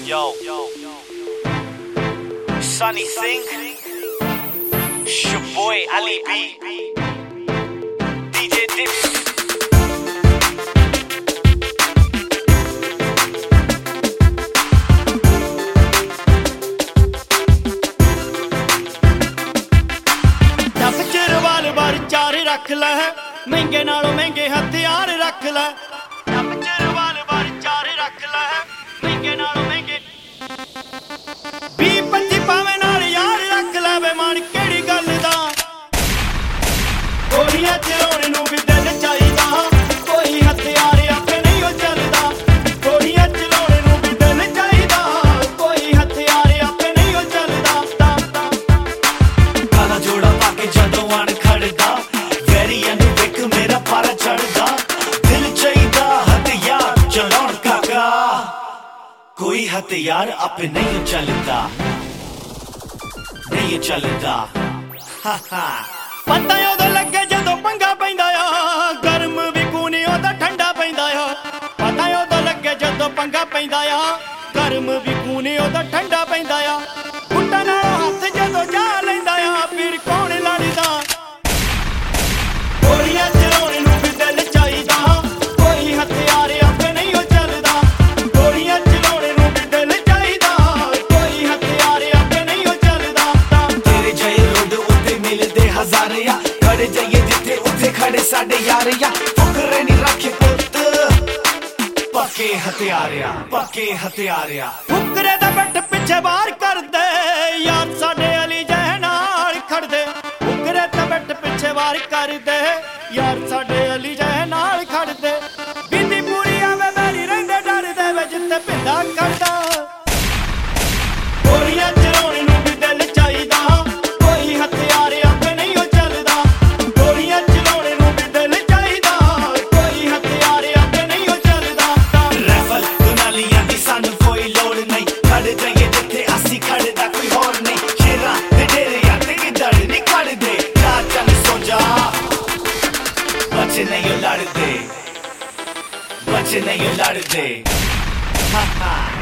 Yo, Sunny Singh, it's your boy Ali B, DJ Dips. चार रख लै महंगे नालों महंगे हथियार रख लै वाल चार रख लै महंगे नालों महंगे 20-25 पावे नाल यार रख लै वे मन केड़ी गल दा गोलियां चलाउण नूं भी दिल चाहीदा कोई हथियार आपे नहीं ओ चलदा गोलियां चलाउण नूं भी दिल चाहीदा कोई हथियार आपे नहीं ओ चलदा काला जोड़ा पा के जदों आण खड़दा मेरा पारा चढ़दा दिल चाहिदा हथियार चलाउण काका कोई हथियार आपे नहीं चलदा पता उदों लगे जदों पंगा पैंदा आ गर्म भी खूनी उदों ठंडा पैंदा आ पता उदों लगे जदों पंगा पैंदा आ गर्म भी खूनी उदों ठंडा पैंदा आ गुट्टां नालों हत्थ जदों जा लैंदा आ फिर कौन लड़दा गोलियां चलाउण नूं भी दिल चाहीदा कोई हथियार आपे नहीं ओ चलदा गोलियां चलाउण नूं भी दिल चाहीदा कोई हथियार आपे नहीं ओ चलदा तेरे जय रोड उत्ते मिलदे हज़ार या खड़े जाइए जिथे उत्थे खड़े साडे यार या फुकरे नहीं रखे पुत्त पक्के हथियार फुकरे दा बैठ पिछे बार कर दे यार साडे अली जह नाल खड़ दे फुकरे दा बैठ पिछे बार कर दे यार साडे अली जह नाल खड़ दे बिंदी पूरी आवे मेरी रहिंदे डर दे वे जिथे पिंडा करदा गोलियां चलाउण नूं भी दिल चाहीदा कोई हथियार आपे नहीं ओ चलदा गोलियां चलाउण नूं भी दिल चाहीदा कोई हथियार आपे नहीं ओ चलदा राइफल दुनालियां दी सानू कोई लोड़ नहीं खड़ जाइए जिथे असी खड़दा कोई होर नहीं शेरां ते डेरियां ते गिद्दड़ नहीं खड़दे जा चल सो जा बच्चे नहीं लड़ते